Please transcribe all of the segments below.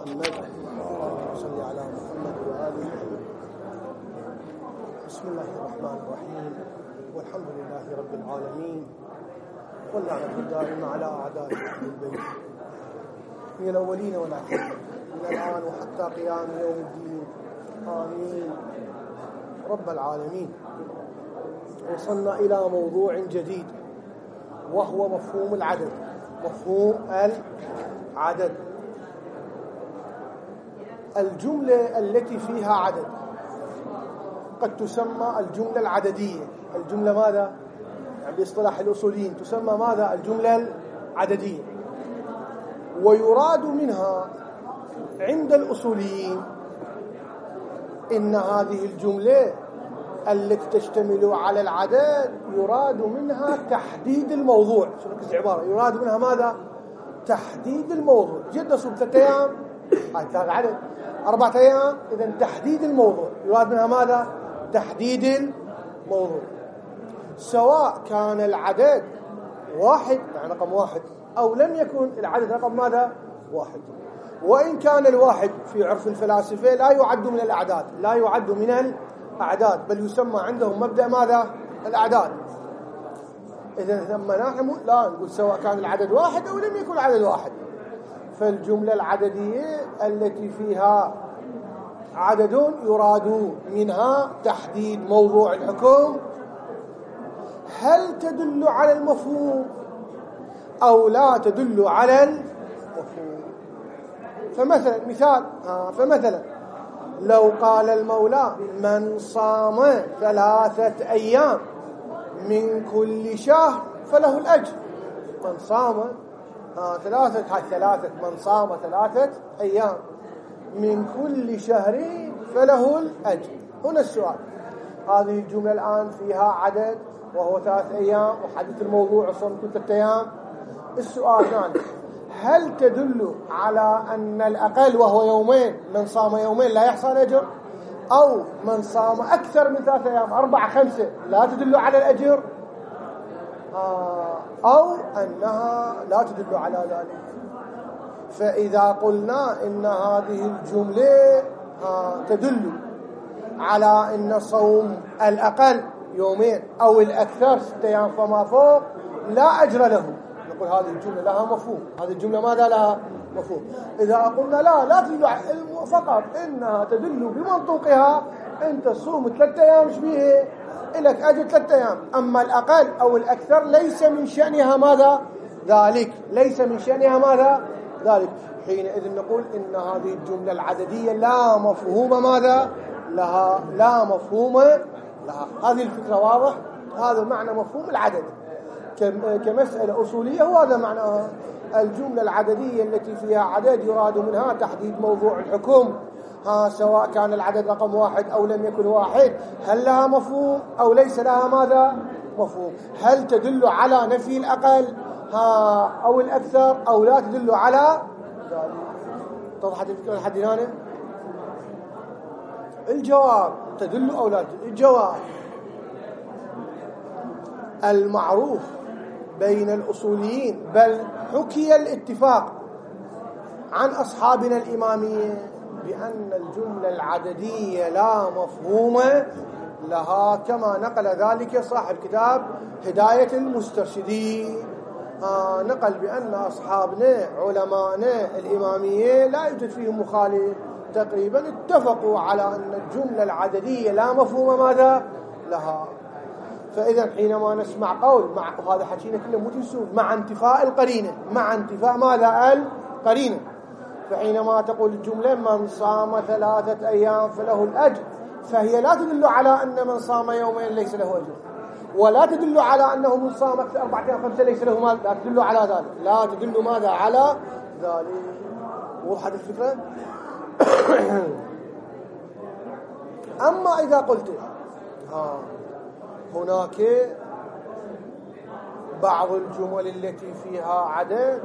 محمد صل على محمد وآله. بسم الله الرحمن الرحيم، والحمد لله رب العالمين، واللعنة الدائمة على أعداء البيت من الأولين والآخرين من الآن وحتى قيام يوم الدين، آمين رب العالمين. وصلنا إلى موضوع جديد وهو مفهوم العدد. مفهوم العدد، الجملة التي فيها عدد قد تسمى الجملة العددية. الجملة ماذا؟ يعني باصطلاح الأصوليين تسمى ماذا؟ الجملة العددية. ويراد منها عند الأصوليين إن هذه الجملة التي تشتمل على العدد يراد منها تحديد الموضوع. شو ركز العبارة؟ يراد منها ماذا؟ تحديد الموضوع. جد صوب 3 أيام، هاي 3 عدد. 4 أيام، إذن تحديد الموضوع. يراد منها ماذا؟ تحديد الموضوع، سواء كان العدد واحد يعني رقم 1، أو لم يكن العدد رقم ماذا؟ 1. وإن كان الواحد في عرف الفلاسفة لا يعد من الأعداد، لا يعد من الأعداد، بل يسمى عندهم مبدأ ماذا؟ الأعداد. إذن لما نحن لا نقول سواء كان العدد 1 أو لم يكن العدد 1. فالجملة العددية التي فيها عدد يراد منها تحديد موضوع الحكم، هل تدل على المفهوم أو لا تدل على المفهوم. فمثلا لو قال المولى من صام 3 أيام من كل شهر فله الأجر. من صام 3 من صام 3 أيام من كل شهر فله الأجر. هنا السؤال، هذه الجملة الآن فيها عدد وهو 3 أيام، وحدث الموضوع صوم كل 3 أيام. السؤال ثاني، هل تدل على أن الأقل وهو يومين، من صام يومين لا يحصل أجر، أو من صام أكثر من 3 أيام 4 5 لا تدل على الأجر، أو أنها لا تدل على ذلك؟ فإذا قلنا إن هذه الجملة تدل على أن صوم الأقل يومين أو الأكثر 6 أيام فما فوق لا أجر له، نقول هذه الجملة لها مفهوم. هذه الجملة ماذا لها مفهوم؟ إذا قلنا لا تدل فقط إنها تدل بمنطوقها، أنت تصوم 3 أيام شبيه لك أجر 3 أيام، أما الأقل أو الأكثر ليس من شأنها ماذا؟ ذلك. ليس من شأنها ماذا؟ ذلك. حينئذ نقول إن هذه الجملة العددية لا مفهوم ماذا؟ لها. لا مفهوم لها. هذه الفكرة واضح؟ هذا معنى مفهوم العدد كمسألة أصولية، وهذا معنى الجملة العددية التي فيها عدد يراد منها تحديد موضوع الحكم، سواء كان العدد رقم 1 أو لم يكن 1. هل لها مفهوم أو ليس لها ماذا؟ مفهوم. هل تدل على نفي الأقل أو الأكثر، أو لا تدل على ذلك؟ توضحت الفكرة لحد هنا؟ الجواب تدل أو لا تدل. الجواب المعروف بين الأصوليين، بل حكي الاتفاق عن أصحابنا الإمامية بأن الجملة العددية لا مفهوم لها، كما نقل ذلك صاحب كتاب هداية المسترشدين. نقل بأن أصحابنا علماءنا الإمامية لا يوجد فيهم مخالف، تقريبا اتفقوا على أن الجملة العددية لا مفهوم ماذا لها. فإذا حينما نسمع قول وهذا حكينا كله متنسون مع انتفاء القرينة، مع انتفاء ماذا؟ القرينة. فحينما تقول الجملة من صام 3 أيام فله الأجر، فهي لا تدل على أن من صام يومين ليس له أجر، ولا تدل على أنه من صام 4 أيام 5 ليس له مال. لا تدل على ذلك. لا تدل ماذا؟ على ذلك. وضحت الفكرة؟ أما إذا قلت هناك بعض الجمل التي فيها عدد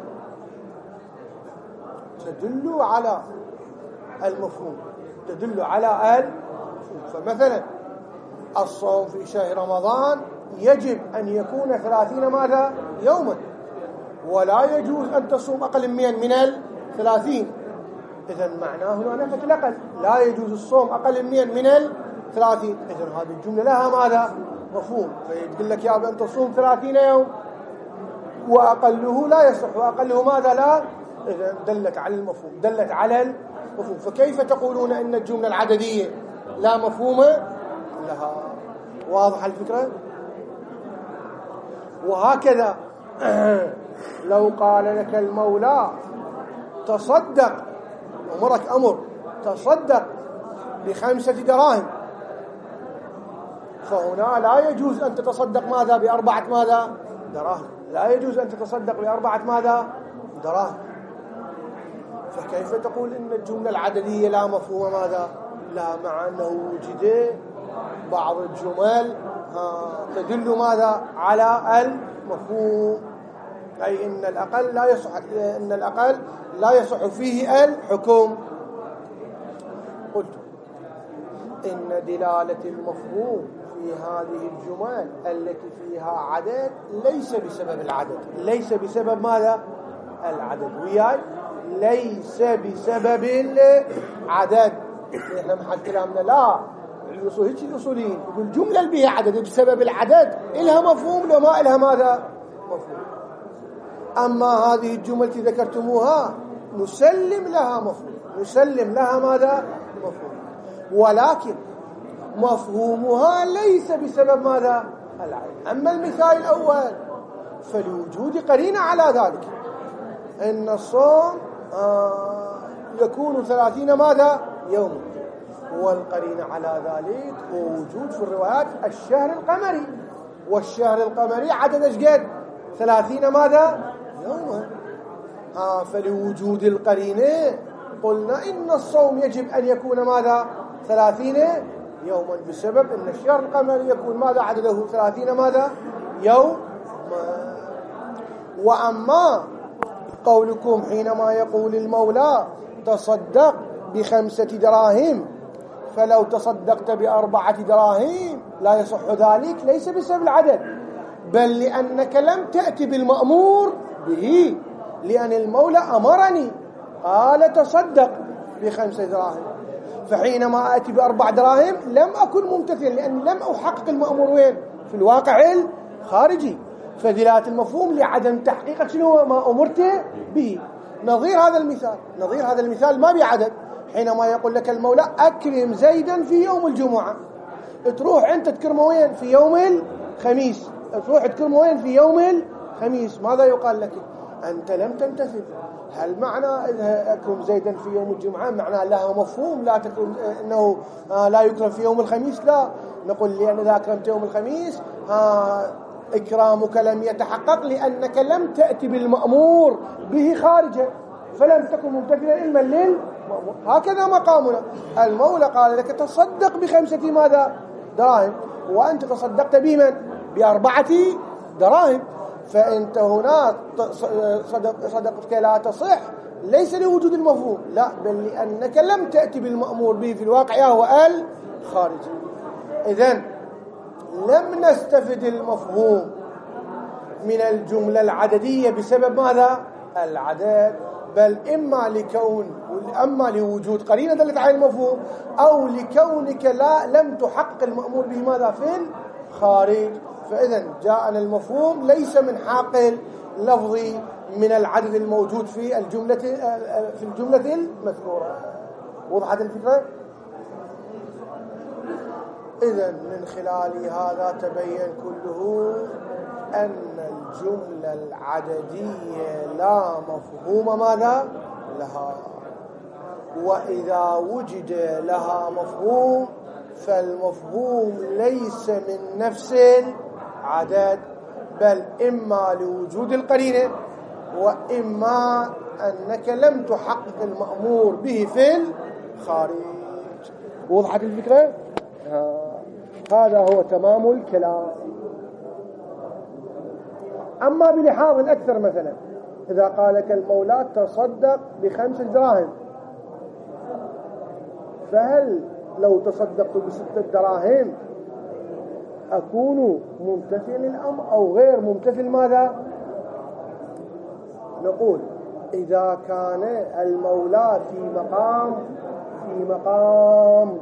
تدل على المفهوم، تدل على المفهوم. فمثلا الصوم في شهر رمضان يجب أن يكون 30 ماذا؟ يوما، ولا يجوز أن تصوم أقل من 30. إذن معناه هنا نفت الأقل، لا يجوز الصوم أقل من 30. إذن هذه الجملة لها ماذا؟ مفهوم. فيقول لك يا أبي أنت تصوم 30 يوم وأقله لا يصح، وأقله ماذا؟ لا. إذن دلت على المفهوم، دلت على المفهوم. فكيف تقولون إن الجملة العددية لا مفهوم لها؟ واضح الفكرة؟ وهكذا لو قال لك المولى تصدق، أمرك أمر تصدق ب5 دراهم، فهنا لا يجوز أن تتصدق ماذا؟ ب4 ماذا؟ دراهم. لا يجوز أن تتصدق ب4 ماذا؟ دراهم. فكيف تقول إن الجملة العددية لا مفهوم ماذا؟ لا، مع أنه وجد بعض الجمل تدل ماذا؟ على المفهوم، أي إن الأقل لا يصح فيه الحكم. قلت إن دلالة المفهوم في هذه الجمل التي فيها عدد ليس بسبب العدد، ليس بسبب ماذا؟ العدد. وياي ليس بسبب العدد. احنا محل كلامنا لا هيك الأصوليين بالجملة اللي بها عدد بسبب العدد إلها مفهوم، لو ما إلها ماذا؟ مفهوم. أما هذه الجمل التي ذكرتموها نسلم لها مفهوم، نسلم لها ماذا؟ مفهوم، ولكن مفهومها ليس بسبب ماذا؟ العدد. أما المثال الأول فلوجود قرينة على ذلك، إن الصوم يكون 30 ماذا؟ يوم، والقرينة على ذلك ووجود في الروايات الشهر القمري، والشهر القمري عدد ايش قد؟ 30 ماذا؟ يوما. فلوجود القرينة قلنا إن الصوم يجب أن يكون ماذا؟ 30 يوما، بسبب أن الشهر القمري يكون ماذا عدده؟ 30 ماذا؟ يوم. وأما قولكم حينما يقول المولى تصدق ب5 دراهم، فلو تصدقت ب4 دراهم لا يصح ذلك، ليس بسبب العدد، بل لأنك لم تأتي بالمأمور به، لأن المولى أمرني قال تصدق ب5 دراهم، فحينما أتي ب4 دراهم لم أكن ممتثلا، لأن لم أحقق المأمور وين؟ في الواقع الخارجي. فدلالة المفهوم لعدم تحقيقك شنو ما أمرت به. نظير هذا المثال ما بعدد، حينما يقول لك المولى أكرم زيدا في يوم الجمعة، تروح أنت تكرمه وين؟ في يوم الخميس، تروح تكرمه وين؟ في يوم الخميس. ماذا يقال لك؟ أنت لم تمتثل. هل معنى إذا أكرم زيدا في يوم الجمعة معنى لها مفهوم لا تكرم أنه لا يكرم في يوم الخميس؟ لا، نقول لأن إذا أكرمت يوم الخميس إكرامك لم يتحقق، لأنك لم تأتي بالمأمور به خارجا، فلم تكن ممتثلا إلما للمأمور. هكذا مقامنا. المولى قال لك تصدق ب5 ماذا؟ دراهم، وأنت تصدقت بمن؟ ب4 دراهم، فأنت هنا صدقتك لا تصح، ليس لوجود المفهوم، لا، بل لأنك لم تأتي بالمأمور به في الواقع هو الخارجي. إذن لم نستفد المفهوم من الجملة العددية بسبب ماذا؟ العدد، بل إما لوجود قرينة دلت على المفهوم، أو لكونك لم تحقق المأمور به ماذا؟ في الخارج. فإذن جاءنا المفهوم ليس من حاقل لفظي من العدد الموجود في الجملة المذكورة. وضحت الفكرة؟ إذن من خلال هذا تبين كله أن الجملة العددية لا مفهوم ماذا؟ لها. وإذا وجد لها مفهوم فالمفهوم ليس من نفس العدد، بل إما لوجود القرينة، وإما أنك لم تحقق المأمور به في الخارج. وضحت الفكرة؟ هذا هو تمام الكلام. أما بلحاظ أكثر، مثلا إذا قال لك المولى تصدق ب5 دراهم، فهل لو تصدقت ب6 دراهم أكون ممتثل الأمر أو غير ممتثل؟ ماذا نقول؟ إذا كان المولى في مقام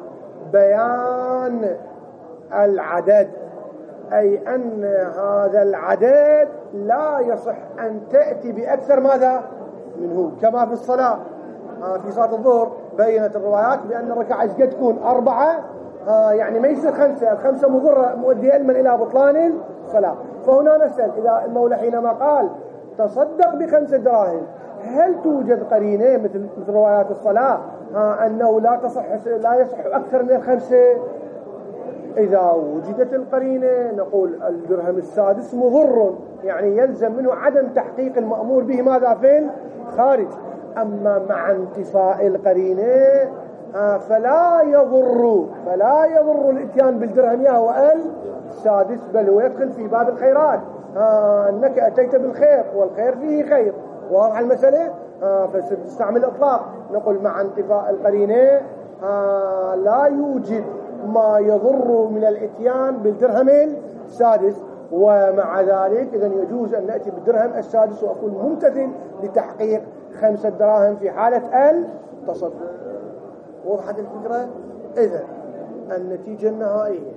بيان العدد، أي أن هذا العدد لا يصح أن تأتي بأكثر ماذا منه، كما في الصلاة. في صلاة الظهر بينت الروايات بأن الركعة قد تكون 4، يعني ما يصير 5، الخمسة مضرة مؤدية علما إلى بطلان الصلاة. فهنا نسأل، إذا المولى حينما قال تصدق ب5 دراهم، هل توجد قرينة مثل روايات الصلاة أنه لا يصح أكثر من 5؟ إذا وجدت القرينة نقول الدرهم السادس مضر، يعني يلزم منه عدم تحقيق المأمور به ماذا في الخارج. أما مع انتفاء القرينة فلا يضر الاتيان بالدرهم يهو السادس، بل هو يدخل في باب الخيرات. أنك أتيت بالخير والخير فيه خير، واضح المسألة؟ فستستعمل إطلاق. نقول مع انتفاء القرينة لا يوجد ما يضر من الاتيان بالدرهم السادس، ومع ذلك إذن يجوز أن نأتي بالدرهم السادس وأكون ممتثل لتحقيق 5 دراهم في حالة التصدق. وضحت الفكرة؟ إذن النتيجة النهائية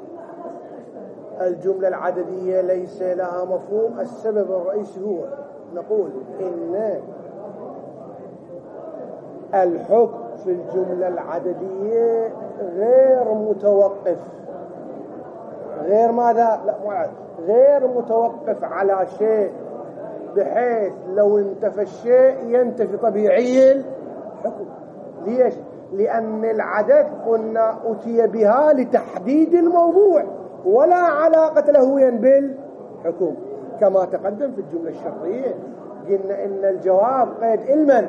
الجملة العددية ليس لها مفهوم. السبب الرئيسي هو نقول إن الحكم في الجملة العددية غير متوقف، غير ماذا؟ لا غير متوقف على شيء، بحيث لو انتفى الشيء ينتفي طبيعي الحكم. ليش؟ لأن العدد قلنا أتي بها لتحديد الموضوع ولا علاقة له بالحكم، كما تقدم في الجملة الشرطية. قلنا إن الجواب قيد علما،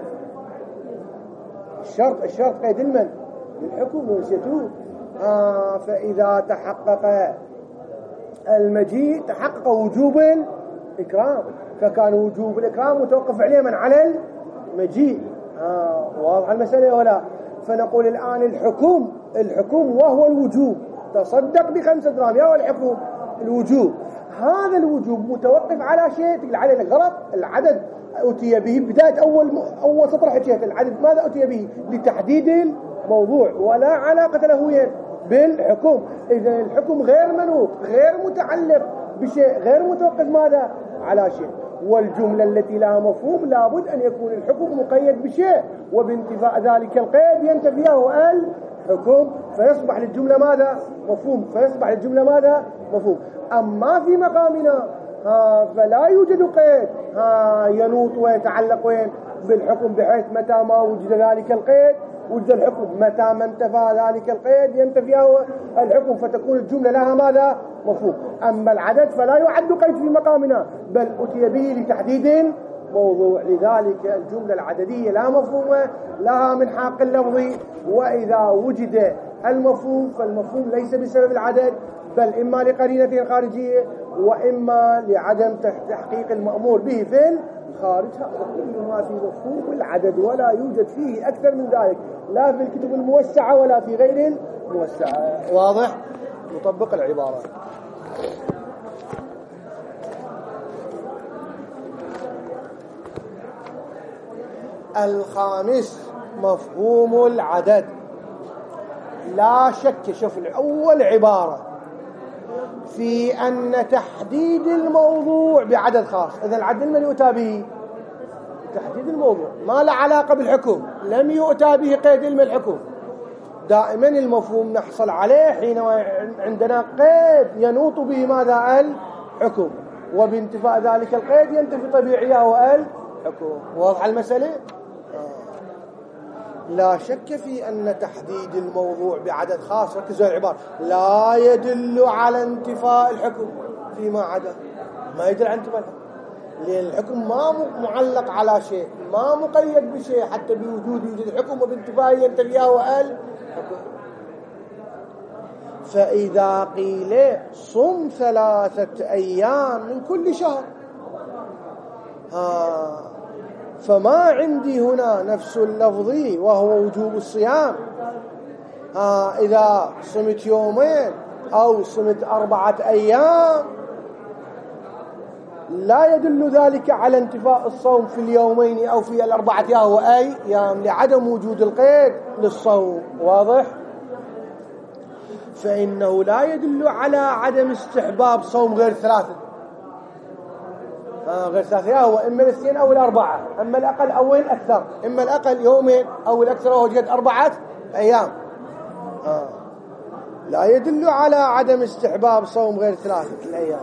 الشرط قيد علما للحكم ونسيتوه. فإذا تحقق المجيء تحقق وجوب الإكرام، فكان وجوب الإكرام متوقف عليه من على المجيء. واضح المسألة ولا؟ فنقول الآن الحكم وهو الوجوب، تصدق ب5 دراهم، يا الحكم الوجوب. هذا الوجوب متوقف على شيء. العدد غلط، العدد أتي به بداية أول سطر حكيت العدد ماذا أتي به؟ لتحديد الموضوع ولا علاقة له بالحكم. إذا الحكم غير منوط، غير متعلق بشيء، غير متوقف ماذا على شيء. والجملة التي لها مفهوم لابد أن يكون الحكم مقيد بشيء، وبانتفاء ذلك القيد ينتفيه الحكم، فيصبح للجملة ماذا؟ مفهوم. أما في مقامنا فلا يوجد قيد ينوط ويتعلق بالحكم، بحيث متى ما وجد ذلك القيد وجد الحكم، متى ما انتفى ذلك القيد ينتفيه الحكم، فتكون الجملة لها ماذا؟ مفهوم. أما العدد فلا يعد قيد في مقامنا، بل أتي به لتحديد موضوع. لذلك الجملة العددية لا مفهوم لها من حق اللفظ، وإذا وجد المفهوم فالمفهوم ليس بسبب العدد، بل إما لقرينة خارجية وإما لعدم تحقيق المأمور به في الخارج. هذا كل ما في مفهوم العدد، ولا يوجد فيه أكثر من ذلك، لا في الكتب الموسعة ولا في غير الموسعة. واضح؟ نطبق العبارة. الخامس مفهوم العدد. لا شك، شوف أول عبارة في أن تحديد الموضوع بعدد خاص. إذا العدد من يؤتى به؟ تحديد الموضوع، ما له علاقة بالحكم، لم يؤتى به قيد علم الحكم. دائما المفهوم نحصل عليه حينما عندنا قيد ينوط به ماذا؟ الحكم، وبانتفاء ذلك القيد ينتفي طبيعيه والحكم. واضح المسألة؟ لا شك في أن تحديد الموضوع بعدد خاص، ركزوا العبارة، لا يدل على انتفاء الحكم فيما عدا، ما يدل على انتفاء الحكم، لأن الحكم ما معلق على شيء، ما مقيد بشيء، حتى بوجود يوجد الحكم وبانتفائه ينتفيه والحكم. فإذا قيل صم 3 أيام من كل شهر، فما عندي هنا نفس اللفظ وهو وجوب الصيام. إذا صمت يومين أو صمت 4 أيام لا يدل ذلك على انتفاء الصوم في اليومين أو في الأربعة أيام لعدم وجود القيد للصوم. واضح؟ فإنه لا يدل على عدم استحباب صوم غير ثلاثة. غير ثلاثة أيام هو إما الاثنين أو الأربعة، أما الأقل أو الأكثر، إما الأقل يومين أو الأكثر هو جد 4 أيام. لا يدل على عدم استحباب صوم غير 3 أيام،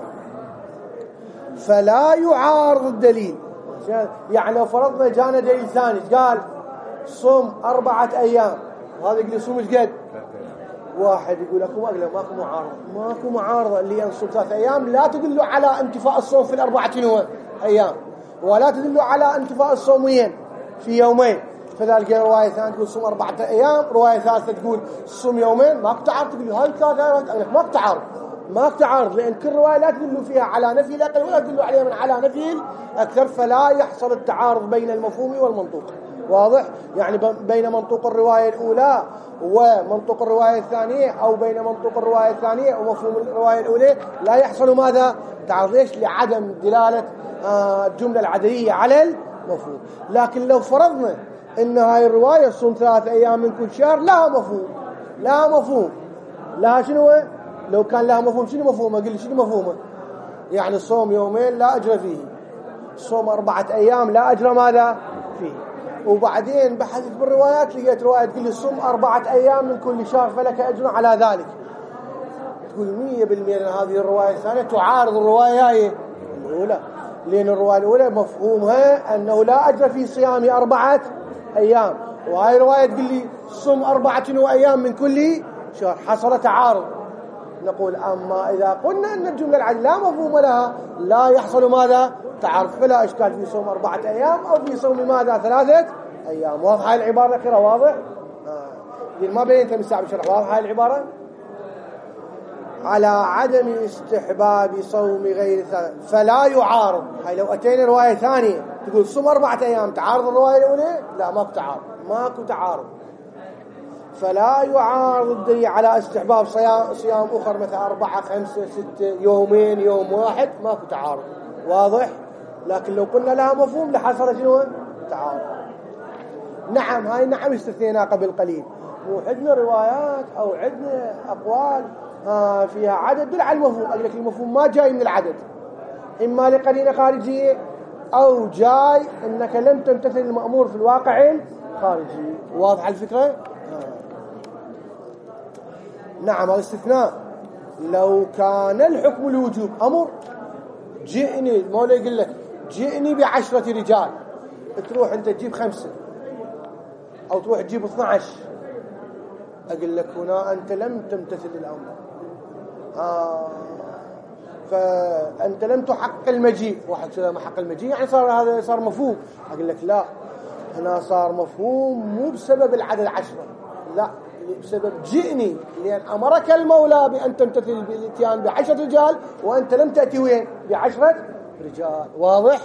فلا يعارض الدليل. يعني لو فرضنا جانا دليل ثاني قال صوم 4 أيام، وهذا يقول صوم ايش قد؟ واحد يقول لكم ماكو معارضة اللي ينصوم 3 أيام لا تدل على انتفاء الصوم في 4 أيام، ولا تدل على انتفاء الصومين في يومين. فذلك رواية ثانية تقول صوم 4 أيام، رواية ثالثة تقول صوم يومين. ماكو تعارض، تقول هاي 3 أيام ماكو تعارض، لأن كل رواية لا تدل فيها على نفي الأقل ولا تدل عليها من على نفي الأكثر، فلا يحصل التعارض بين المفهوم والمنطوق. واضح؟ يعني بين منطوق الرواية الأولى ومنطوق الرواية الثانية، أو بين منطوق الرواية الثانية ومفهوم الرواية الأولى لا يحصل ماذا؟ تعارض. ليش؟ لعدم دلالة الجملة العددية على المفهوم. لكن لو فرضنا إن هاي الرواية صوم 3 أيام من كل شهر لها مفهوم لها شنو؟ لو كان لها مفهوم شنو مفهومه؟ قل لي شنو مفهومه؟ يعني صوم يومين لا أجر فيه، صوم 4 أيام لا أجر ماذا فيه. وبعدين بحثت بالروايات لقيت رواية تقول لي صوم 4 أيام من كل شهر فلك أجر على ذلك. تقول 100% أن هذه الرواية الثانية تعارض الرواية الأولى، لأن الرواية الأولى مفهومها أنه لا أجر في صيام 4 أيام، وهاي رواية تقول لي صوم 4 أيام من كل شهر، حصل تعارض. نقول أما إذا قلنا أن الجملة العددية لا مفهوم لها لا يحصل ماذا؟ تعارض، فلا إشكال في صوم 4 أيام أو في صوم ماذا؟ 3 أيام. واضحة هاي العبارة الأخيرة؟ واضح؟ ما بينت من ساعة بشرح. واضحة هاي العبارة؟ على عدم استحباب صوم غير 3 فلا يعارض. هاي لو أتينا رواية ثانية تقول صوم 4 أيام تعارض الرواية الأولى؟ لا، ماكو تعارض. فلا يعارض الدليل على استحباب صيام أخر مثل 4 5 6 يومين يوم واحد، ماكو تعارض. واضح؟ لكن لو قلنا لها مفهوم لحصل شنو؟ تعارض. نعم، هاي نعم استثنينا قبل قليل. مو عندنا روايات أو عندنا أقوال فيها عدد دل على المفهوم. أقول لك المفهوم ما جاي من العدد، إما لقرينة خارجية أو جاي إنك لم تمتثل المأمور في الواقع الخارجي. واضح الفكرة؟ نعم، هذا استثناء. لو كان الحكم الوجوب أمر، جئني المولى يقول لك جئني ب10 رجال، تروح أنت تجيب 5 أو تروح تجيب 12، أقول لك هنا أنت لم تمتثل الأمر، فأنت لم تحقق المجيء. واحد كذا ما حق المجيء يعني هذا صار مفهوم. أقول لك لا، هنا صار مفهوم مو بسبب العدد 10، لا، بسبب جئني، لأن أمرك المولى بأن تمتثل بالاتيان ب10 رجال وأنت لم تأتي وين؟ ب10 رجال. واضح؟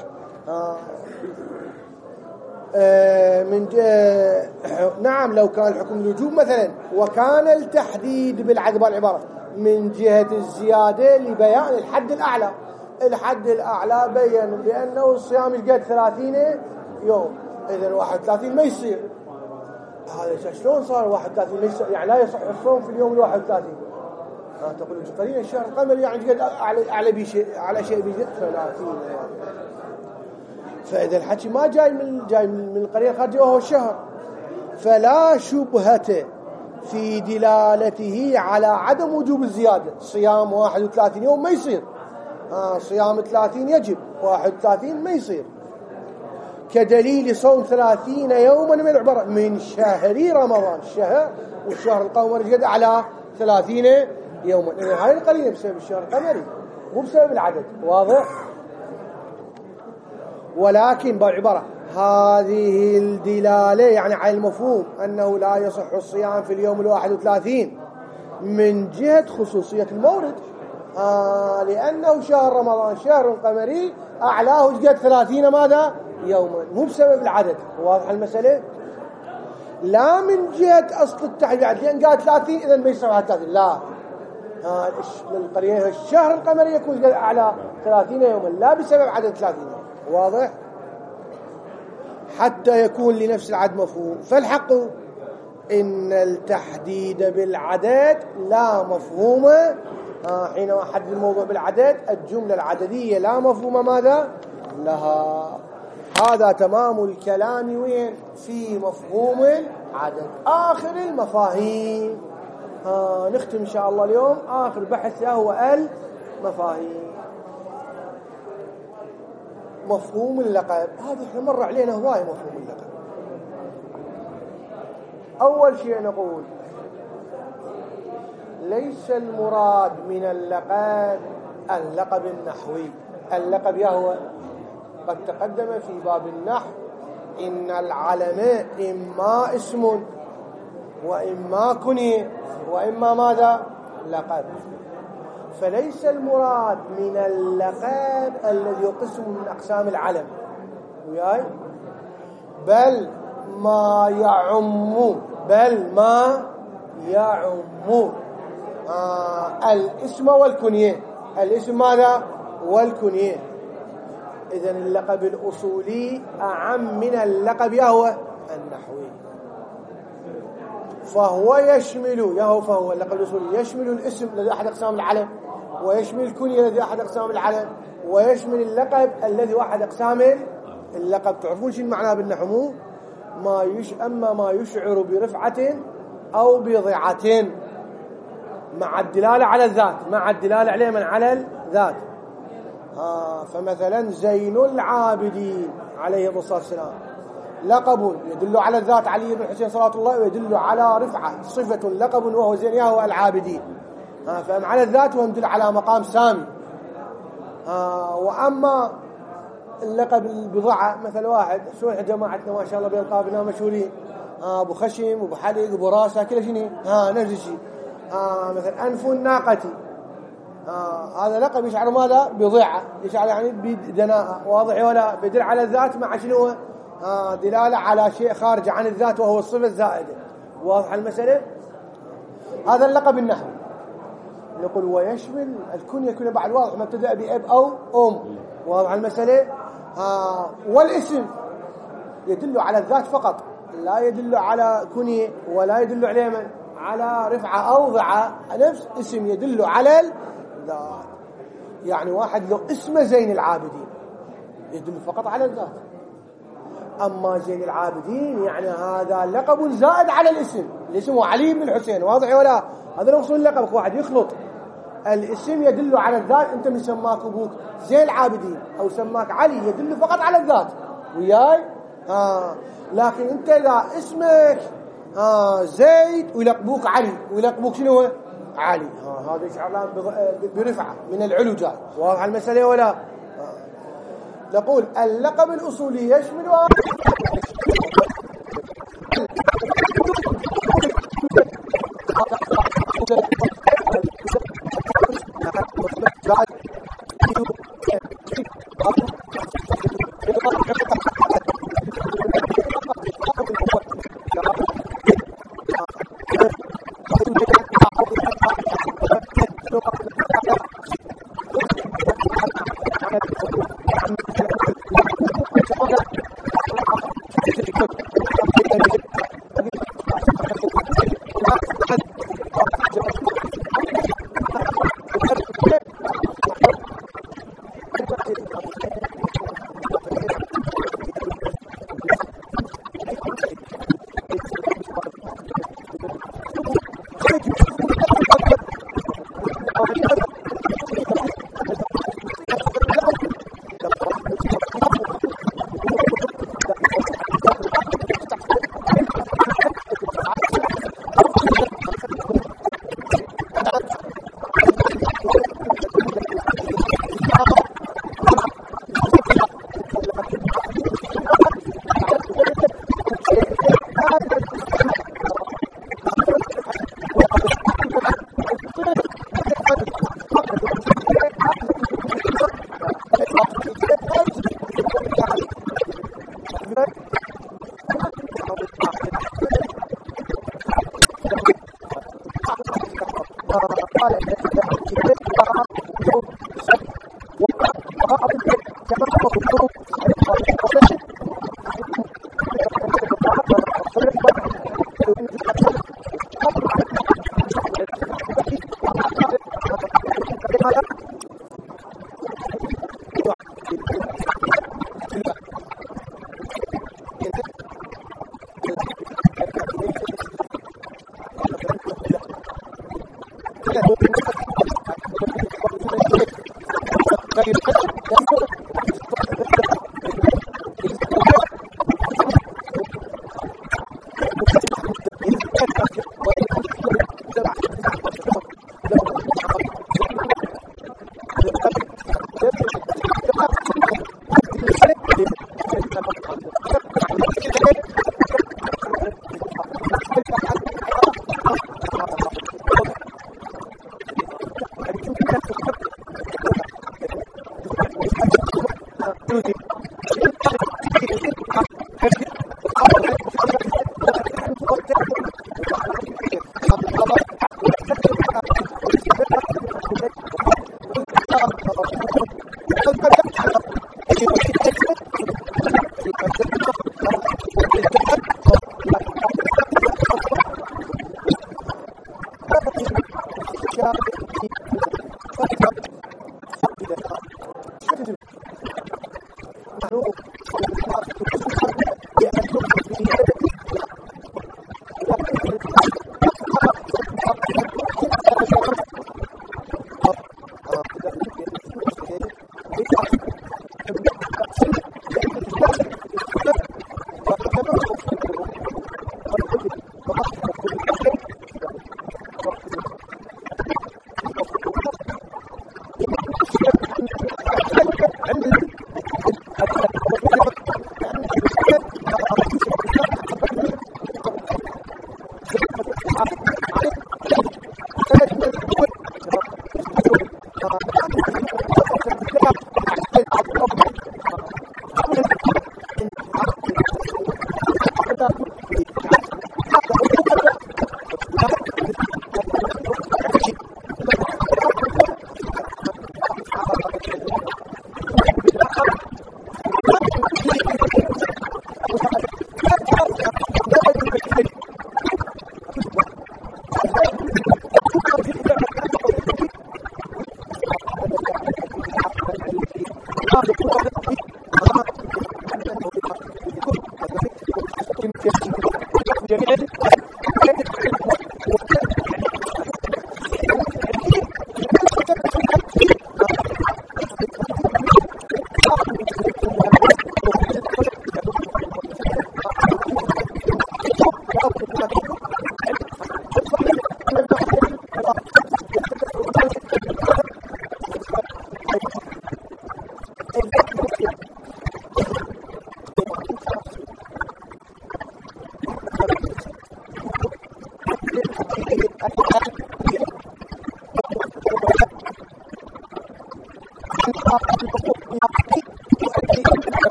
نعم، لو كان الحكم الوجوب مثلا وكان التحديد بالعدد بالعبارة من جهة الزيادة لبيان الحد الأعلى. الحد الأعلى بيّن بأنه الصيام يقعد 30 يوم، إذن 31 ما يصير. هذا شلون صار 31 ما يصير؟ يعني لا يصح الصوم في اليوم 31. تقول قرينا الشهر القمري يعني قد على شيء ب 30. فإذا الحكي ما جاي من القرية الخارجية وهو الشهر، فلا شبهة في دلالته على عدم وجوب الزيادة. صيام 31 يوم ما يصير، صيام 30 يجب، 31 ما يصير. كدليل صوم 30 يوما من العبارة من شهر رمضان، الشهر والشهر القمري قد على 30 يوما. إذن هاي القرينة بسبب الشهر القمري مو بسبب العدد. واضح؟ ولكن بالعبارة هذه الدلالة يعني على المفهوم أنه لا يصح الصيام في اليوم 31 من جهة خصوصية المورد، لأنه شهر رمضان شهر قمري أعلاه قد 30 ماذا؟ يوما، مو بسبب العدد. واضح المسألة؟ لا من جهة أصل التحديد، لأن قال 30 إذن ما يصح 30، لا، للقرية الشهر القمري يكون أعلى 30 يوما لا بسبب عدد 30 يوم. واضح؟ حتى يكون لنفس العدد مفهوم. فالحق إن التحديد بالعدد لا مفهوم حينما أحدد الموضوع بالعدد الجملة العددية لا مفهوم ماذا لها. هذا تمام الكلام وين في مفهوم العدد. آخر المفاهيم نختم إن شاء الله اليوم. آخر بحث هو المفاهيم. مفهوم اللقب هذا احنا مر علينا هواية. مفهوم اللقب أول شيء نقول ليس المراد من اللقب النحوي. اللقب هو قد تقدم في باب النحو إن العلم إما اسم وإما كنية وإما ماذا لقب. فليس المراد من اللقب الذي يقسم من أقسام العلم وياي بل ما يعم الاسم والكنية. الاسم ماذا والكنية. إذن اللقب الأصولي أعم من اللقب هو النحوي. فهو اللقب الأصولي يشمل الاسم الذي أحد أقسام العلم ويشمل الكنية الذي أحد أقسام العلم ويشمل اللقب الذي واحد أقسام اللقب. تعرفون شو المعنى بالنحو؟ أما ما يشعر برفعة أو بضعة مع الدلالة على الذات، مع الدلالة عليه من على الذات. فمثلا زين العابدين عليه الصلاة والسلام لقب يدل على الذات علي بن حسين صلاة الله ويدل على رفعة صفة لقب وهو زين يهو العابدين. فهم على الذات وهم يدل على مقام سامي. وأما اللقب البضاعة مثل واحد شو جماعتنا ما شاء الله بيلقابنا مشهورين أبو خشم وأبو حلق وأبو راسة كل شيء نفس الشيء. مثل أنف الناقة هذا لقب يشعر ماذا بضيعة يشعر يعني بدناءة. واضح ولا بدل على الذات مع شنو دلالة على شيء خارج عن الذات وهو الصفة الزائدة. واضح المسألة. هذا اللقب النحوي. نقول ويشمل الكنية يكون بعد واضح ما ابتدأ بأب أو أم. واضح المسألة. والاسم يدل على الذات فقط لا يدل على كنية ولا يدل على من على رفعة أو ضعة. نفس اسم يدل على الذات. يعني واحد له اسم زين العابدين يدل فقط على الذات. أما زين العابدين يعني هذا لقب زائد على الاسم. الاسم هو علي بن الحسين. واضح ولا هذا لو وصول لقبك واحد يخلط الاسم يدل على الذات. انت من سماك ابوك زين العابدين او سماك علي يدل فقط على الذات وياي. لكن انت اذا اسمك زيد ويلقبوك علي ويلقبوك شنو علي هذا يشعر برفعه من العلو جاي. واضح المساله ولا. نقول اللقب الاصولي يشمل قال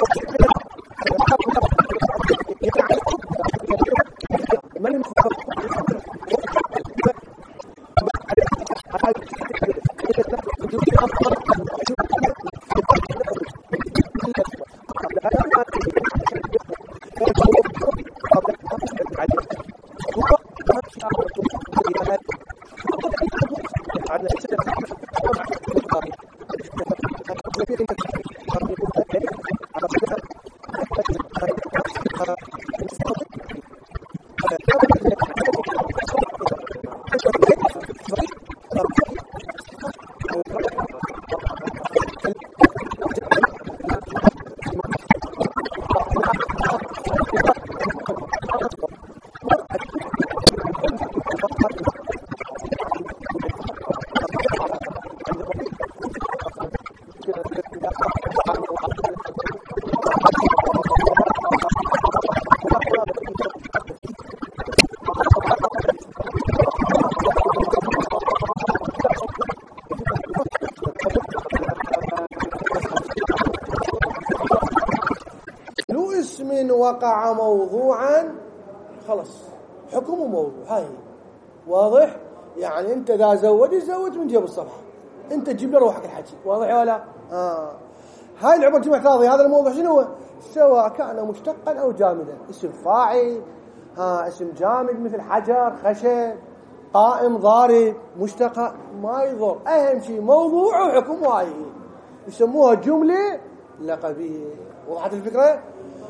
وقع موضوعا خلص حكم وموضوع. هاي واضح؟ يعني انت اذا زود من جيب الصفحه، انت تجيب له روحك الحكي. واضح ولا؟ هاي العباره المحتاضيه. هذا الموضوع شنو هو؟ سواء كان مشتقا او جامدا، اسم فاعل، اسم جامد مثل حجر، خشب، قائم، ضارب، مشتق، ما يضر. اهم شيء موضوع وحكم. وهاي يسموها جمله لقبيه. وضحت الفكره؟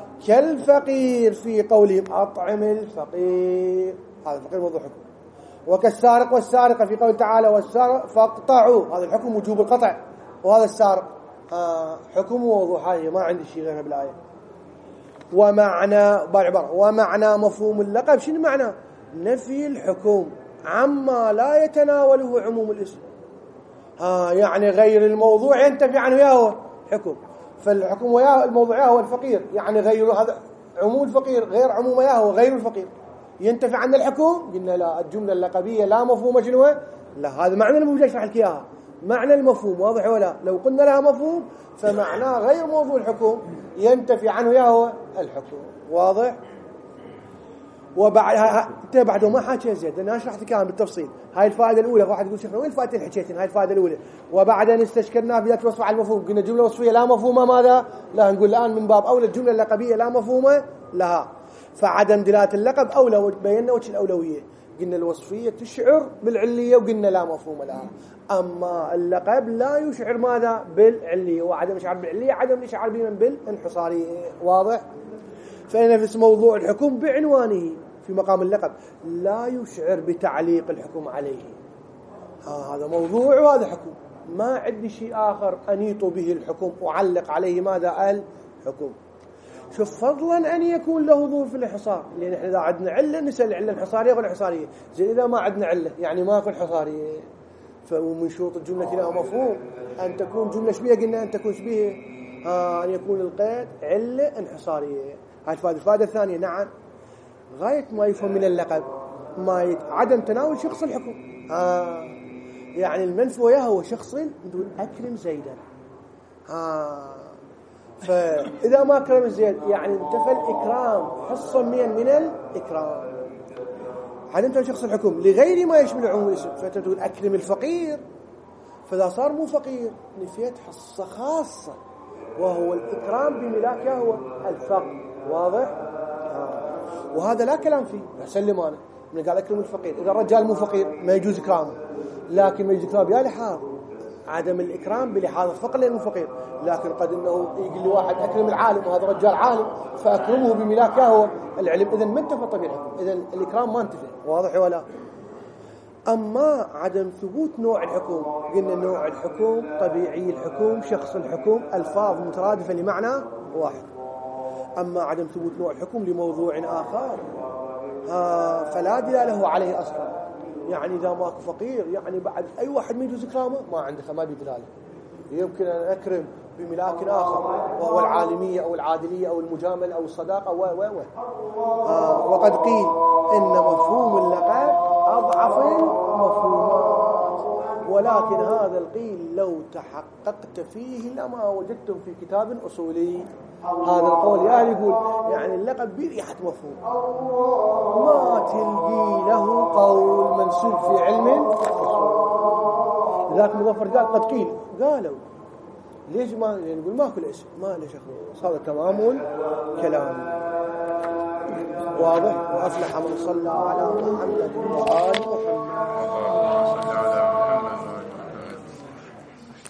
كالفقير في قولهم أطعم الفقير، هذا الفقير موضوع حكم. وكالسارق والسارقة في قول تعالى والسارق فاقطعوا، هذا الحكم وجوب القطع، وهذا السارق حكم ووضوح. هاي ما عندي شيء غيرها بالآية. ومعنى بالعبارة ومعنى مفهوم اللقب شنو معنى؟ نفي الحكم عما لا يتناوله عموم الاسم. يعني غير الموضوع ينتفي عنه ياهو حكم، فالحكم وياه الموضوع ياهو الفقير، يعني غير هذا عموم الفقير غير عموم ياهو غير الفقير، ينتفي عن الحكم. قلنا لا، الجملة اللقبية لا مفهوم شنو؟ لا، هذا معنى اللي موجود اشرح لك اياها، معنى المفهوم. واضح ولا؟ لو قلنا لها مفهوم فمعناه غير موضوع الحكم، ينتفي عنه ياهو الحكم. واضح؟ وبعدها انت بعده ما حكي زين، انا شرحت كلام بالتفصيل. هاي الفائده الاولى. واحد يقول شيخنا وين الفائده اللي حكيتين؟ هاي الفائده الاولى. وبعدين استشكلنا بدايه الوصف على المفهوم، قلنا جمله وصفيه لا مفهومه ماذا؟ لا، نقول الان من باب اولى الجمله اللقبيه لا مفهومه لها، فعدم دلاله اللقب اولى. وبينا وجه الاولويه، قلنا الوصفيه تشعر بالعليه وقلنا لا مفهوم لها، اما اللقب لا يشعر ماذا؟ بالعليه. وعدم الاشعار بالعليه عدم الاشعار بمن؟ بالانحصاريه. واضح؟ فنفس موضوع الحكم بعنوانه في مقام اللقب لا يشعر بتعليق الحكم عليه. هذا موضوع وهذا حكم، ما عندي شيء آخر أنيط به الحكم أعلق عليه ماذا؟ الحكم. شوف، فضلا أن يكون له ظهور في الانحصار، لأن إحنا إذا عندنا علة نسأل علة انحصارية ولا انحصارية. زي إذا ما عندنا علة يعني ما في انحصارية. فمن شروط الجملة لها مفهوم أن تكون جملة شبيه، قلنا أن تكون شبيه أن يكون القيد علة انحصارية. هاي الفائدة الثانية. نعم، غاية ما يفهم من اللقب ما عدم تناول شخص الحكم. يعني المنفي وياه هو شخص نقول أكرم زيدا. فإذا ما أكرم زيد يعني انتفى الإكرام حصا من الإكرام. عدم تناول شخص الحكم لغير ما يشمل عموم الاسم، فأنت تقول أكرم الفقير، فإذا صار مو فقير نفيت حصة خاصة وهو الإكرام بملاك هو الفقر. واضح؟ وهذا لا كلام فيه. أسلم أنا من قال أكرم الفقير، إذا الرجال مو فقير ما يجوز إكرامه، لكن ما يجوز إكرامه يا لحاظ عدم الإكرام بلحاظ الفقر لأنه فقير. لكن قد إنه يقول لي واحد أكرم العالم وهذا رجال عالم فأكرمه بملاك هو العلم، إذن ما انتفى طبيعي الحكم، إذن الإكرام ما انتفى. واضح ولا؟ أما عدم ثبوت نوع الحكم، قلنا نوع الحكم طبيعي الحكم شخص الحكم ألفاظ مترادفة لمعنى واحد. أما عدم ثبوت نوع الحكم لموضوع آخر فلا دلاله عليه أصلا. يعني إذا ماكو فقير يعني بعد أي واحد ما يجوز إكرامه ما عنده، ما بدلاله. يمكن أن أكرم بملاك آخر وهو العالمية أو العادلية أو المجاملة أو الصداقة وقد قيل إن مفهوم اللقب أضعف المفهومات، ولكن هذا القيل لو تحققت فيه لما وجدته في كتاب أصولي. هذا القول يعني يقول يعني اللقب بريحة مفهوم، ما تلقي له قول منسوب في علم. ذاك مظفر قال قد قيل، قالوا ليش ما يعني نقول ماكو اسم، ما له شغل، هذا تمام كلام واضح. وأفلح من صلى على محمد وآل محمد.